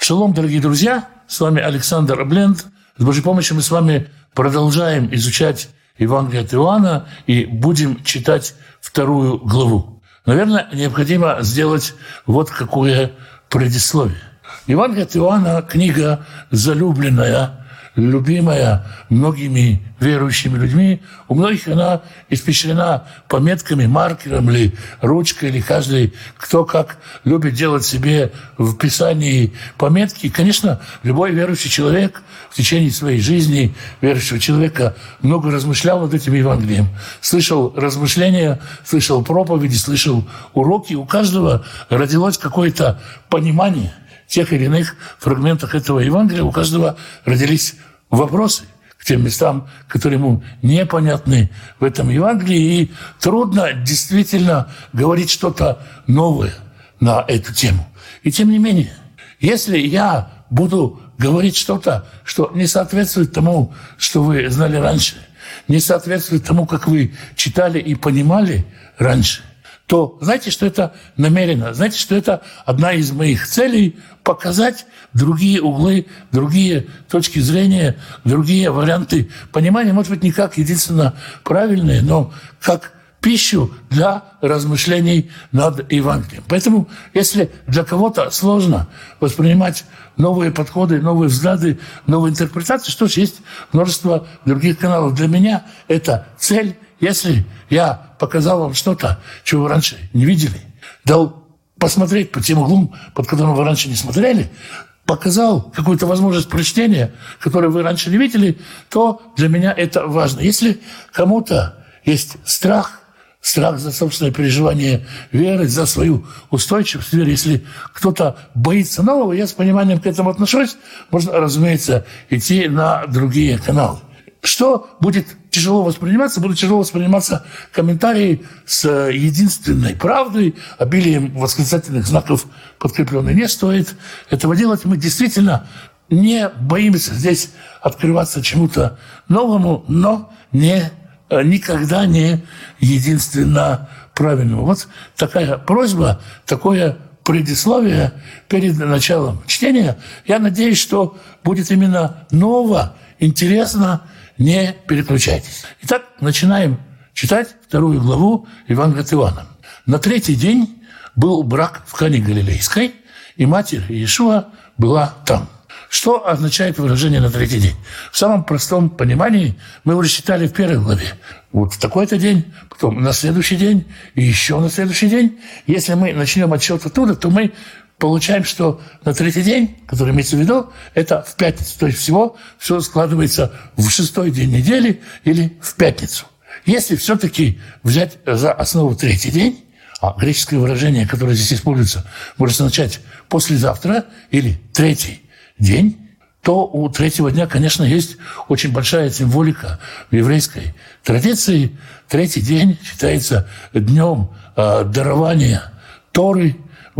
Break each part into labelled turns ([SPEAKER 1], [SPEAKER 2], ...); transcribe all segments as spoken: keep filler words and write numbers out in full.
[SPEAKER 1] Шалом, дорогие друзья, с вами Александр Бленд. С Божьей помощью мы с вами продолжаем изучать Евангелие от Иоанна и будем читать вторую главу. Наверное, необходимо сделать вот какое предисловие. Евангелие от Иоанна – книга залюбленная, любимая многими верующими людьми. У многих она испещрена пометками, маркером или ручкой, или каждый, кто как любит делать себе в Писании пометки. И, конечно, любой верующий человек в течение своей жизни, верующего человека, много размышлял над этим Евангелием. Слышал размышления, слышал проповеди, слышал уроки. У каждого родилось какое-то понимание тех или иных фрагментах этого Евангелия. У каждого родились вопросы к тем местам, которые ему непонятны в этом Евангелии. И трудно действительно говорить что-то новое на эту тему. И тем не менее, если я буду говорить что-то, что не соответствует тому, что вы знали раньше, не соответствует тому, как вы читали и понимали раньше, то знаете, что это намеренно? Знаете, что это одна из моих целей – показать другие углы, другие точки зрения, другие варианты понимания, может быть, не как единственно правильные, но как пищу для размышлений над Евангелием. Поэтому, если для кого-то сложно воспринимать новые подходы, новые взгляды, новые интерпретации, что ж, есть множество других каналов. Для меня это цель. Если я показал вам что-то, чего вы раньше не видели, дал посмотреть по тем углам, под которым вы раньше не смотрели, показал какую-то возможность прочтения, которую вы раньше не видели, то для меня это важно. Если кому-то есть страх, страх за собственное переживание веры, за свою устойчивость веры, если кто-то боится нового, я с пониманием к этому отношусь, можно, разумеется, идти на другие каналы. Что будет тяжело восприниматься? Будут тяжело восприниматься комментарии с единственной правдой, обилием восклицательных знаков подкрепленной. Не стоит этого делать. Мы действительно не боимся здесь открываться чему-то новому, но не, никогда не единственно правильному. Вот такая просьба, такое предисловие перед началом чтения. Я надеюсь, что будет именно ново, интересно. Не переключайтесь. Итак, начинаем читать вторую главу Евангелия от Иоанна. На третий день был брак в Кане Галилейской, и матерь Иешуа была там. Что означает выражение «на третий день»? В самом простом понимании мы уже читали в первой главе. Вот в такой-то день, потом на следующий день, и еще на следующий день. Если мы начнем отсчет оттуда, то мы получаем, что на третий день, который имеется в виду, это в пятницу. То есть всего все складывается в шестой день недели или в пятницу. Если все-таки взять за основу третий день, а греческое выражение, которое здесь используется, может означать послезавтра или третий день, то у третьего дня, конечно, есть очень большая символика в еврейской традиции. Третий день считается днем э, дарования Торы.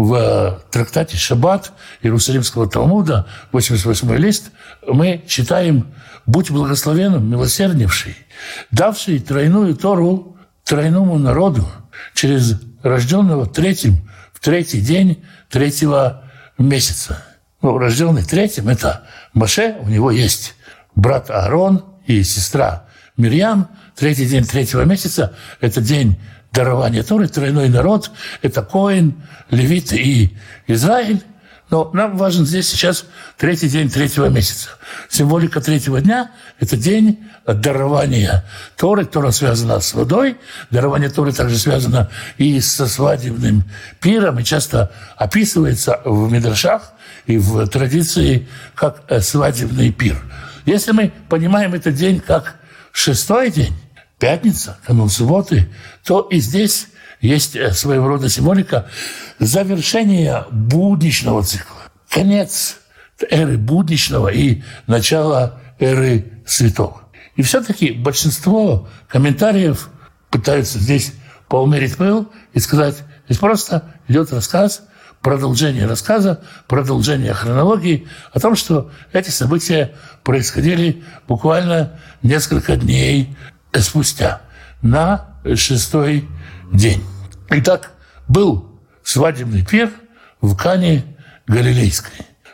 [SPEAKER 1] В трактате «Шаббат» Иерусалимского Талмуда, восемьдесят восьмой лист, мы читаем «Будь благословенным, милосерднейший, давший тройную Тору тройному народу через рожденного третьим в третий день третьего месяца». Ну, рожденный третьим – это Моше, у него есть брат Аарон и сестра Мирьям. Третий день третьего месяца – это день дарование Торы, тройной народ, это Коэн, Левит и Израиль. Но нам важен здесь сейчас третий день третьего месяца. Символика третьего дня – это день дарования Торы. Тора связана с водой. Дарование Торы также связано и со свадебным пиром, и часто описывается в мидрашах и в традиции как свадебный пир. Если мы понимаем этот день как шестой день, пятница, канун субботы, то и здесь есть своего рода символика завершения будничного цикла. Конец эры будничного и начало эры святого. И все-таки большинство комментариев пытаются здесь поумерить пыл и сказать, здесь просто идет рассказ, продолжение рассказа, продолжение хронологии о том, что эти события происходили буквально несколько дней спустя, на шестой день. Итак, был свадебный пир в Кане Галилейской.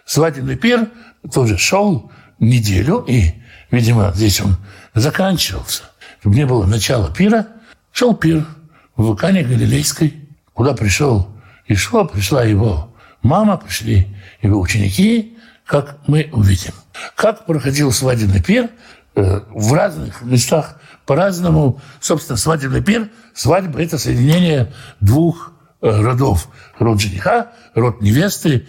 [SPEAKER 1] свадебный пир тоже шел неделю, и, видимо, здесь он заканчивался. Чтобы не было начала пира, шел пир в Кане Галилейской, куда пришел Иешуа, пришла его мама, пришли его ученики, как мы увидим. Как проходил свадебный пир э, в разных местах по-разному. Собственно, свадебный пир, свадьба – это соединение двух э, родов. Род жениха, род невесты.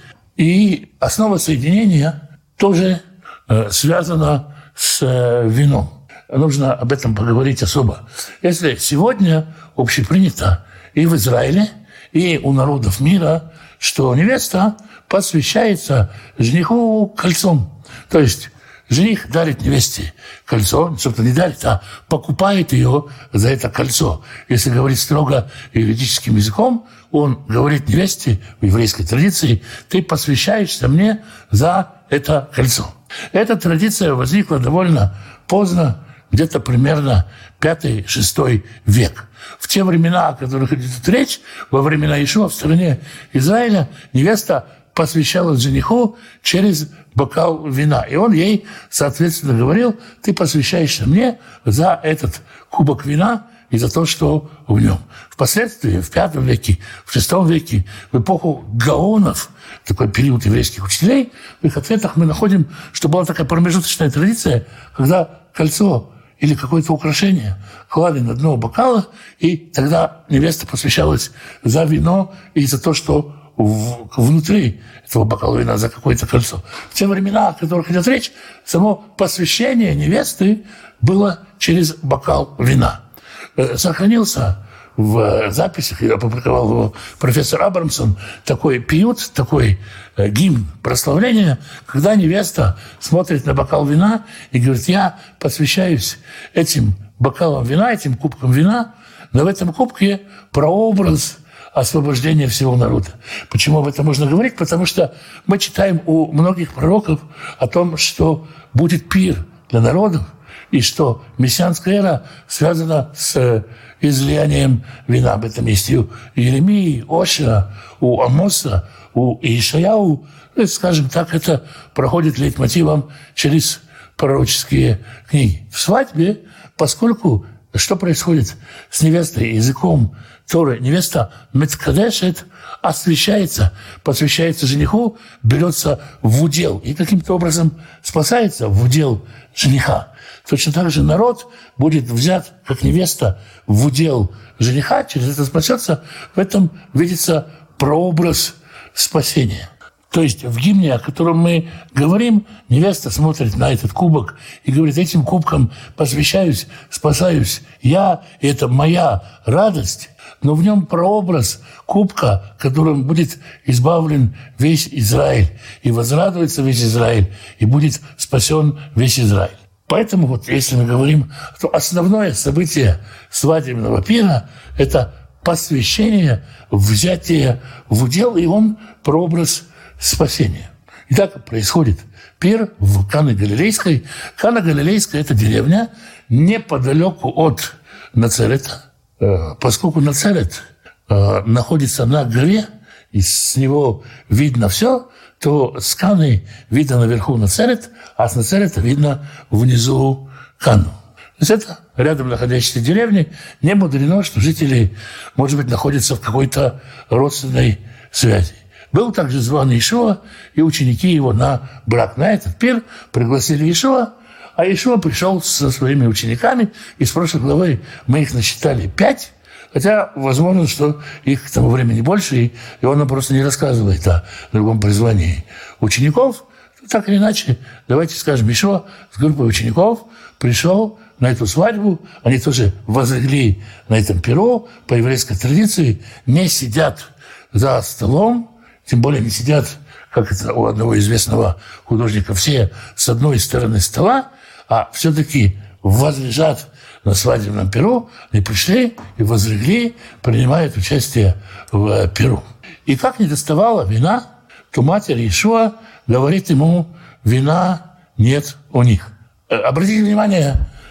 [SPEAKER 1] И основа соединения тоже э, связана с э, вином. Нужно об этом поговорить особо. Если сегодня общепринято и в Израиле, и у народов мира, что невеста посвящается жениху кольцом. То есть жених дарит невесте кольцо, собственно, не дарит, а покупает ее за это кольцо. Если говорить строго юридическим языком, он говорит невесте в еврейской традиции: ты посвящаешься мне за это кольцо. Эта традиция возникла довольно поздно, где-то примерно пятый-шестой век. В те времена, о которых идет речь, во времена Иешуа в стране Израиля, невеста посвящалась жениху через бокал вина. И он ей, соответственно, говорил: ты посвящаешься мне за этот кубок вина и за то, что в нем. Впоследствии, в пятом веке, в шестом веке, в эпоху гаонов, такой период еврейских учителей, в их ответах мы находим, что была такая промежуточная традиция, когда кольцо или какое-то украшение клали на дно бокала, и тогда невеста посвящалась за вино и за то, что в, внутри этого бокала вина, за какое-то кольцо. В те времена, о которых идет речь, само посвящение невесты было через бокал вина. Сохранился в записях, я опубликовал его профессор Абрамсон, такой пиют, такой гимн прославления, когда невеста смотрит на бокал вина и говорит: я посвящаюсь этим бокалам вина, этим кубкам вина, но в этом кубке прообраз освобождения всего народа. Почему об этом можно говорить? Потому что мы читаем у многих пророков о том, что будет пир для народов, и что мессианская эра связана с излиянием вина. Об этом есть и у Иеремии, Ошия, у Амоса, у Иешаяу. Скажем так, это проходит лейтмотивом через пророческие книги. В свадьбе, поскольку что происходит с невестой языком Торы? Невеста мецкадешет, освящается, посвящается жениху, берется в удел и каким-то образом спасается в удел жениха. Точно так же народ будет взят, как невеста, в удел жениха, через это спасется. В этом видится прообраз спасения. То есть в гимне, о котором мы говорим, невеста смотрит на этот кубок и говорит: этим кубком посвящаюсь, спасаюсь я, и это моя радость. Но в нем прообраз кубка, которым будет избавлен весь Израиль, и возрадуется весь Израиль, и будет спасен весь Израиль. Поэтому вот если мы говорим, то основное событие свадебного пира – это посвящение, взятие в удел, и он прообраз спасения. И так происходит пир в Кане Галилейской. Кана Галилейская – это деревня неподалеку от Нацарета. Поскольку Нацарет находится на горе, и с него видно все, то с Каны видно наверху Нацарет, а с Нацарета видно внизу Кану. То есть это рядом находящиеся деревни. Не мудрено, что жители, может быть, находятся в какой-то родственной связи. Был также зван Иешуа, и ученики его на брак. На этот пир пригласили Иешуа, а Иешуа пришел со своими учениками, и с прошлой главы мы их насчитали пять, хотя возможно, что их к тому времени больше, и, и он нам просто не рассказывает о другом призвании учеников. Так или иначе, давайте скажем, Иешуа с группой учеников пришел на эту свадьбу, они тоже возлегли на этом пиру, по еврейской традиции, не сидят за столом, тем более не сидят, как это у одного известного художника, все с одной стороны стола, а все-таки возлежат на свадебном пиру, они пришли и возлегли, принимают участие в пиру. И как не доставало вина, то матерь Иешуа говорит ему: вина нет у них. Обратите внимание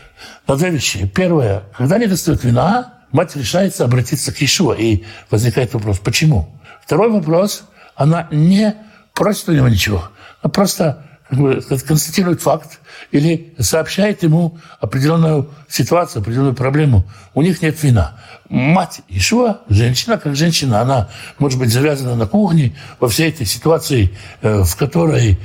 [SPEAKER 1] на две вещи. Первое, когда не достает вина, мать решается обратиться к Иешуа, и возникает вопрос: почему? Второй вопрос, она не просит у него ничего. просто как бы, констатирует факт или сообщает ему определенную ситуацию, определенную проблему. У них нет вина. Мать Иешуа, женщина, как женщина, она может быть завязана на кухне во всей этой ситуации, в которой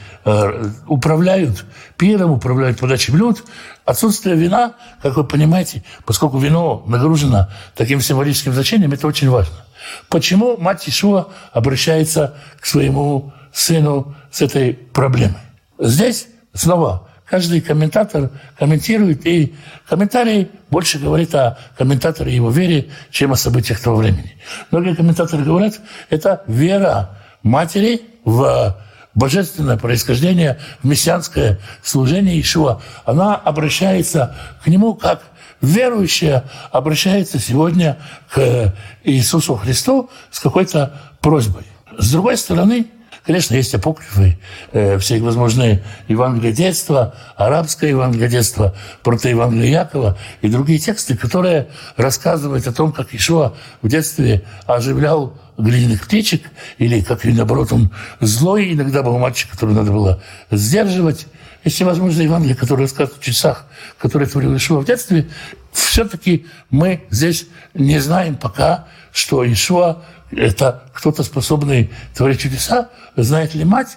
[SPEAKER 1] управляют пиром, управляют подачей блюд. Отсутствие вина, как вы понимаете, поскольку вино нагружено таким символическим значением, это очень важно. Почему мать Иешуа обращается к своему сыну с этой проблемой? Здесь снова каждый комментатор комментирует, и комментарий больше говорит о комментаторе и его вере, чем о событиях того времени. Многие комментаторы говорят, это вера матери в божественное происхождение, в мессианское служение Иешуа. Она обращается к нему как верующая обращается сегодня к Иисусу Христу с какой-то просьбой. С другой стороны, конечно, есть апокрифы, э, все возможные Евангелия детства, арабское Евангелие детства, протоевангелие Якова и другие тексты, которые рассказывают о том, как Иешуа в детстве оживлял глиняных птичек, или как, наоборот, он злой иногда был мальчик, который надо было сдерживать. Есть всевозможные Евангелия, которые рассказывают о чудесах, которые творил Иешуа в детстве. Все-таки мы здесь не знаем пока, что Иешуа – это кто-то, способный творить чудеса. Знает ли мать?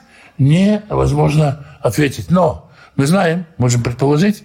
[SPEAKER 1] Невозможно ответить. Но мы знаем, можем предположить,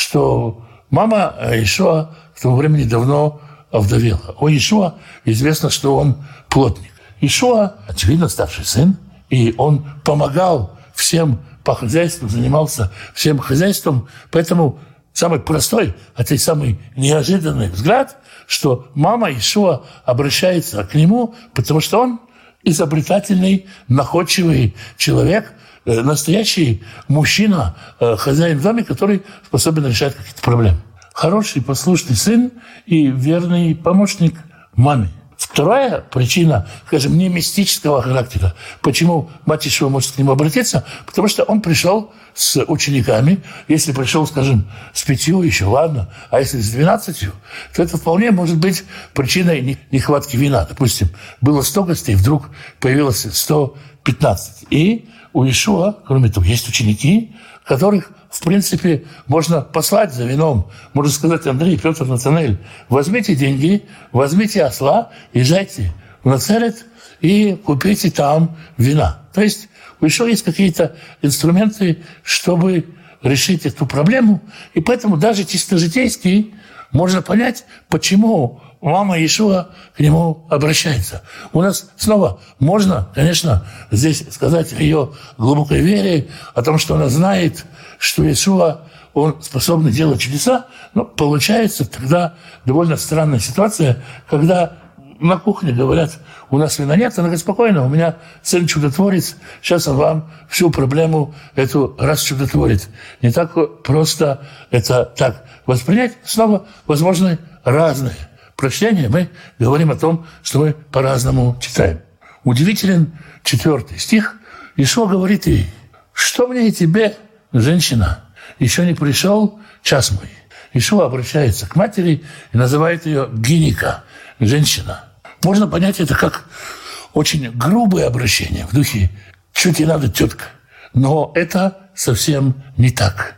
[SPEAKER 1] что мама Иешуа в то времени давно овдовела. О Иешуа известно, что он плотник. Иешуа, очевидно, старший сын, и он помогал всем по хозяйству, занимался всем хозяйством. Поэтому самый простой, хотя и самый неожиданный взгляд, что мама Иешуа обращается к нему, потому что он изобретательный, находчивый человек, настоящий мужчина, хозяин в доме, который способен решать какие-то проблемы. Хороший, послушный сын и верный помощник маме. Вторая причина, скажем, не мистического характера, почему мать Иешуа может к нему обратиться, потому что он пришел с учениками. Если пришел, скажем, с пятью еще, ладно, а если с двенадцатью, то это вполне может быть причиной нехватки вина. Допустим, было сто гостей, вдруг появилось сто пятнадцать. И у Иешуа, кроме того, есть ученики, которых, в принципе, можно послать за вином. Можно сказать: Андрей, Петр, Натанаэль, возьмите деньги, возьмите осла, езжайте в Нацарет и купите там вина. То есть у Иешуа есть какие-то инструменты, чтобы решить эту проблему. И поэтому даже чисто житейски можно понять, почему мама Иешуа к нему обращается. У нас снова можно, конечно, здесь сказать о ее глубокой вере, о том, что она знает, что Иешуа, он способен делать чудеса, но получается тогда довольно странная ситуация, когда на кухне говорят: у нас вина нет, она говорит: спокойно, у меня сын чудотворец, сейчас он вам всю проблему эту расчудотворит. Не так просто это так воспринять. Снова возможны разные прочтения. Мы говорим о том, что мы по-разному читаем. Удивителен четвертый стих. Иешуа говорит ей: что мне и тебе, женщина, еще не пришел час мой. Иешуа обращается к матери и называет ее гиника, женщина. Можно понять это как очень грубое обращение, в духе «что тебе надо, тетка?». Но это совсем не так.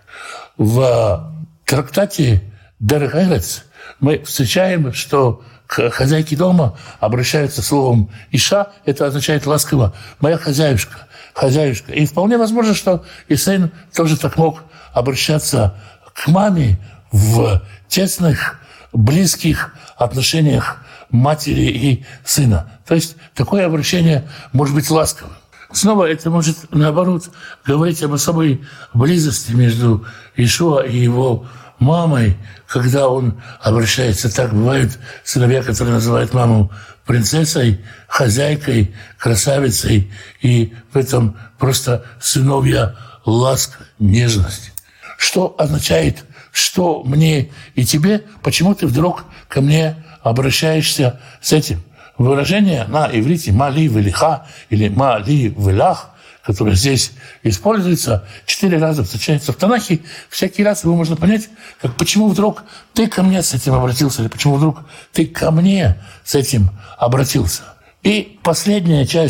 [SPEAKER 1] В трактате Дерех Эрец мы встречаем, что к хозяйке дома обращаются словом «иша», это означает ласково «моя хозяюшка», хозяюшка. И вполне возможно, что и сын тоже так мог обращаться к маме в тесных, близких отношениях матери и сына. То есть такое обращение может быть ласковым. Снова это может, наоборот, говорить об особой близости между Иешуа и его мамой, когда он обращается так. Бывают сыновья, которые называют маму принцессой, хозяйкой, красавицей, и в этом просто сыновья ласка, нежность. Что означает, что мне и тебе, почему ты вдруг ко мне обращаешься с этим? Выражение на иврите «мали велиха» или «мали велах», которое здесь используется, четыре раза встречается в Танахе. Всякий раз его можно понять, как почему вдруг ты ко мне с этим обратился, или почему вдруг ты ко мне с этим обратился. И последняя часть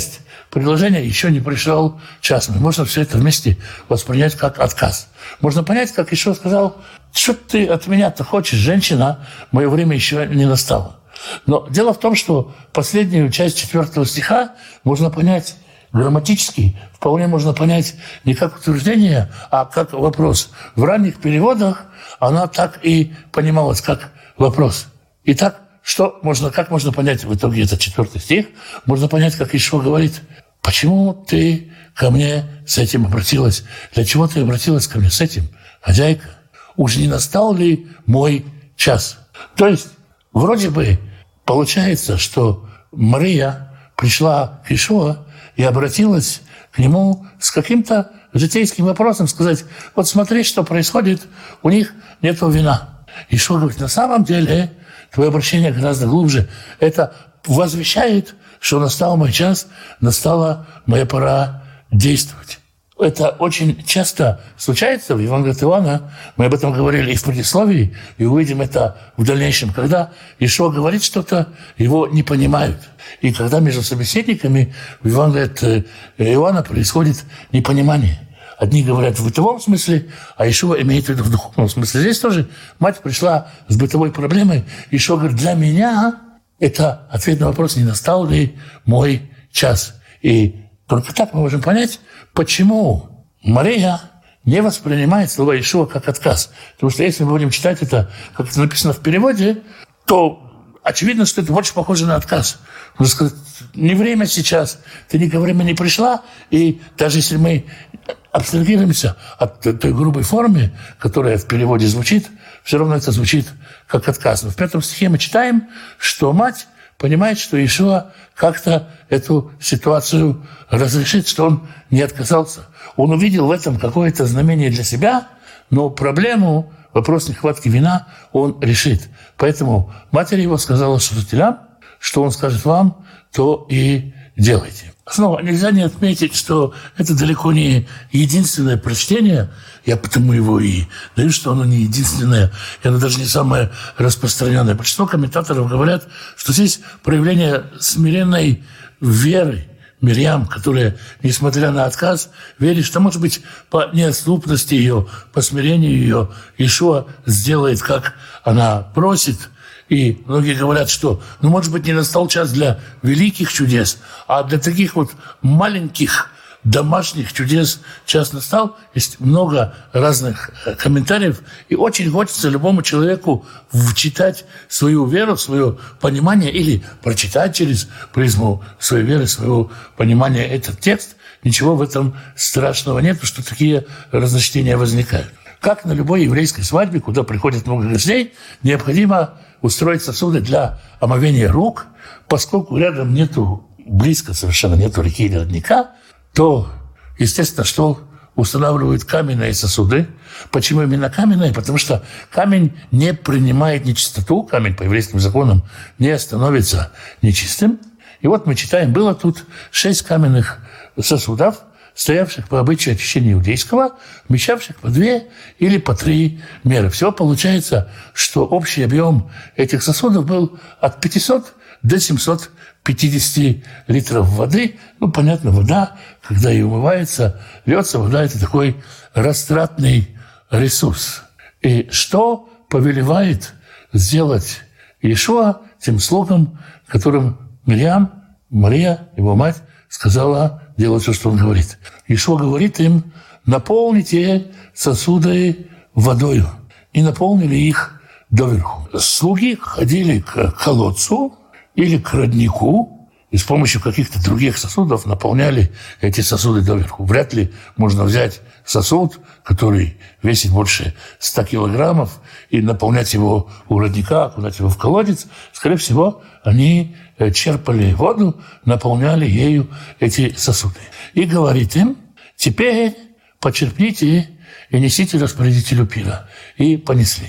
[SPEAKER 1] предложение «еще не пришел час». Можно все это вместе воспринять как отказ. Можно понять, как Ишуа сказал: что ты от меня-то хочешь, женщина, мое время еще не настало. Но дело в том, что последнюю часть четвертого стиха можно понять грамматически, вполне можно понять не как утверждение, а как вопрос. В ранних переводах она так и понималась как вопрос. Итак, что можно, как можно понять в итоге этот четвертый стих? Можно понять, как Ишуа говорит: почему ты ко мне с этим обратилась? Для чего ты обратилась ко мне с этим, хозяйка? Уж не настал ли мой час? То есть, вроде бы получается, что Мария пришла к Ишуа и обратилась к нему с каким-то житейским вопросом, сказать: вот смотри, что происходит, у них нет вина. Ишуа говорит: на самом деле твое обращение гораздо глубже. Это возвещает, что настал мой час, настала моя пора действовать. Это очень часто случается в Евангелии от Иоанна. Мы об этом говорили и в предисловии, и увидим это в дальнейшем. Когда Ишуа говорит что-то, его не понимают. И когда между собеседниками в Евангелии от Иоанна происходит непонимание. Одни говорят в бытовом смысле, а Ишуа имеет в виду в духовном смысле. Здесь тоже мать пришла с бытовой проблемой. Ишуа говорит: для меня это ответ на вопрос, не настал ли мой час. И только так мы можем понять, почему Мария не воспринимает слова Ишуа как отказ. Потому что если мы будем читать это, как это написано в переводе, то очевидно, что это больше похоже на отказ. Можно сказать: не время сейчас, ты не ко времени пришла, и даже если мы абстрагируемся от той грубой формы, которая в переводе звучит, все равно это звучит как отказ. Но в пятом стихе мы читаем, что мать понимает, что Ишуа как-то эту ситуацию разрешит, что он не отказался. Он увидел в этом какое-то знамение для себя, но проблему, вопрос нехватки вина, он решит. Поэтому матерь его сказала служителям, что он скажет вам, то и делайте. Снова нельзя не отметить, что это далеко не единственное прочтение. Я потому его и даю, что оно не единственное, и оно даже не самое распространенное. Большинство комментаторов говорят, что здесь проявление смиренной веры Мирьям, которая, несмотря на отказ, верит, что, может быть, по неотступности ее, по смирению ее, Ишуа сделает, как она просит. И многие говорят, что, ну, может быть, не настал час для великих чудес, а для таких вот маленьких домашних чудес час настал. Есть много разных комментариев, и очень хочется любому человеку вчитать свою веру, свое понимание, или прочитать через призму своей веры, своего понимания этот текст. Ничего в этом страшного нет, что такие разночтения возникают. Как на любой еврейской свадьбе, куда приходит много гостей, необходимо устроить сосуды для омовения рук. Поскольку рядом нету, близко совершенно нету реки или родника, то, естественно, что устанавливают каменные сосуды. Почему именно каменные? Потому что камень не принимает нечистоту, камень по еврейским законам не становится нечистым. И вот мы читаем, было тут шесть каменных сосудов, стоявших по обычаю очищения иудейского, вмещавших по две или по три меры. Всего получается, что общий объем этих сосудов был от пятисот до семисот пятидесяти литров воды. Ну, понятно, вода, когда ее умывается, льется, вода – это такой растратный ресурс. И что повелевает сделать Иешуа тем слугам, которым Мирьям, Мария, его мать, сказала делать все, что он говорит. Иешуа говорит им: наполните сосуды водою. И наполнили их доверху. Слуги ходили к колодцу или к роднику и с помощью каких-то других сосудов наполняли эти сосуды доверху. Вряд ли можно взять сосуд, который весит больше ста килограммов, и наполнять его у родника, окунать его в колодец. Скорее всего, они черпали воду, наполняли ею эти сосуды. И говорит им: теперь почерпните и несите распорядителю пира. И понесли.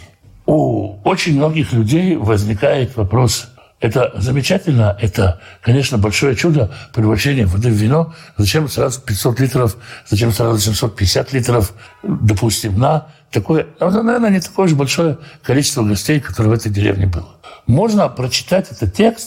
[SPEAKER 1] У очень многих людей возникает вопрос: это замечательно, это, конечно, большое чудо, превращение воды в вино. Зачем сразу пятьсот литров, зачем сразу семьсот пятьдесят литров, допустим, на такое, наверное, не такое же большое количество гостей, которое в этой деревне было. Можно прочитать этот текст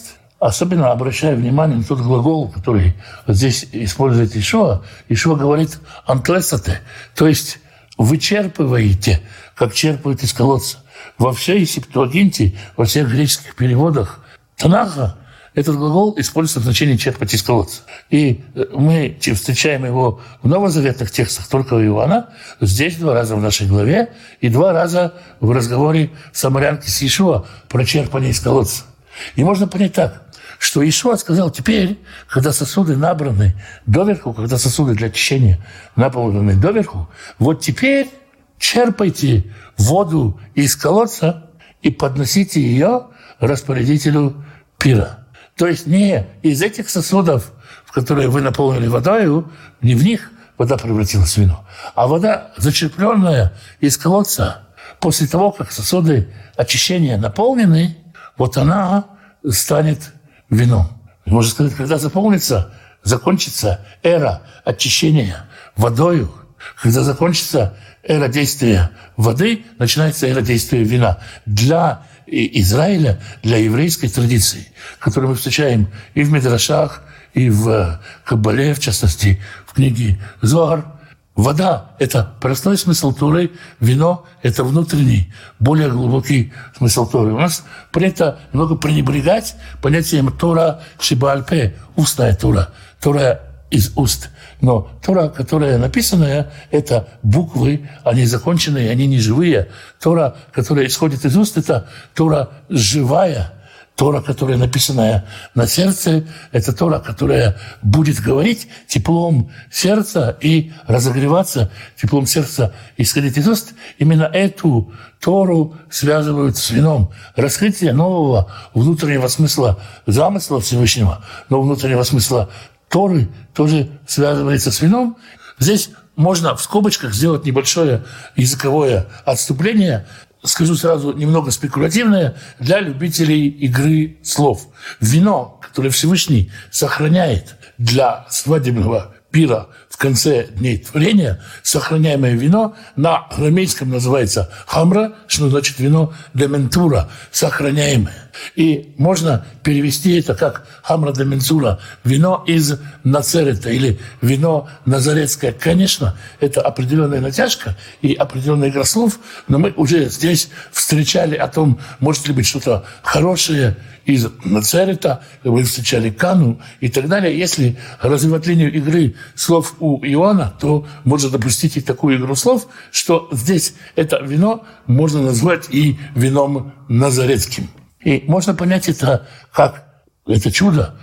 [SPEAKER 1] особенно обращая внимание на тот глагол, который здесь использует Иешуа. Иешуа говорит «антлесате», то есть «вычерпываете», как черпают из колодца. Во всей Септуагинте, во всех греческих переводах Танаха этот глагол используется в значении «черпать из колодца». И мы встречаем его в новозаветных текстах только у Иоанна, здесь два раза в нашей главе и два раза в разговоре самарянки с Иешуа про черпание из колодца. И можно понять так, что Иешуа сказал: теперь, когда сосуды набраны доверху, когда сосуды для очищения наполнены доверху, вот теперь черпайте воду из колодца и подносите ее распорядителю пира. То есть не из этих сосудов, в которые вы наполнили водою, не в них вода превратилась в вино, а вода, зачерпленная из колодца, после того, как сосуды очищения наполнены, вот она станет вином. Можно сказать, когда заполнится, закончится эра очищения водою, когда закончится эра действия воды, начинается эра действия вина. Для Израиля, для еврейской традиции, которую мы встречаем и в Мидрашах, и в Каббале, в частности, в книге Зоар, вода – это простой смысл Торы, вино – это внутренний, более глубокий смысл Торы. У нас принято много пренебрегать понятием Тора Шибаальпе, устная Тора, Тора из уст. Но Тора, которая написанная, это буквы, они законченные, они не живые. Тора, которая исходит из уст, это Тора живая. Тора, которая написанная на сердце, это Тора, которая будет говорить теплом сердца и разогреваться теплом сердца, исходить из уст. Именно эту Тору связывают с вином. Раскрытие нового внутреннего смысла замысла Всевышнего, но внутреннего смысла Торы тоже связывается с вином. Здесь можно в скобочках сделать небольшое языковое отступление. Скажу сразу, немного спекулятивное, для любителей игры слов. Вино, которое Всевышний сохраняет для свадебного пира в конце дней творения, сохраняемое вино на арамейском называется хамра, что значит вино де ментура, сохраняемое. И можно перевести это как хамра де ментура, вино из Нацерета или вино назаретское. Конечно, это определенная натяжка и определенная игра слов, но мы уже здесь встречали о том, может ли быть что-то хорошее из Нацерета, мы встречали Кану и так далее. Если развивать линию игры слов у Иоанна, то можно допустить и такую игру слов, что здесь это вино можно назвать и вином назаретским. И можно понять это как это чудо,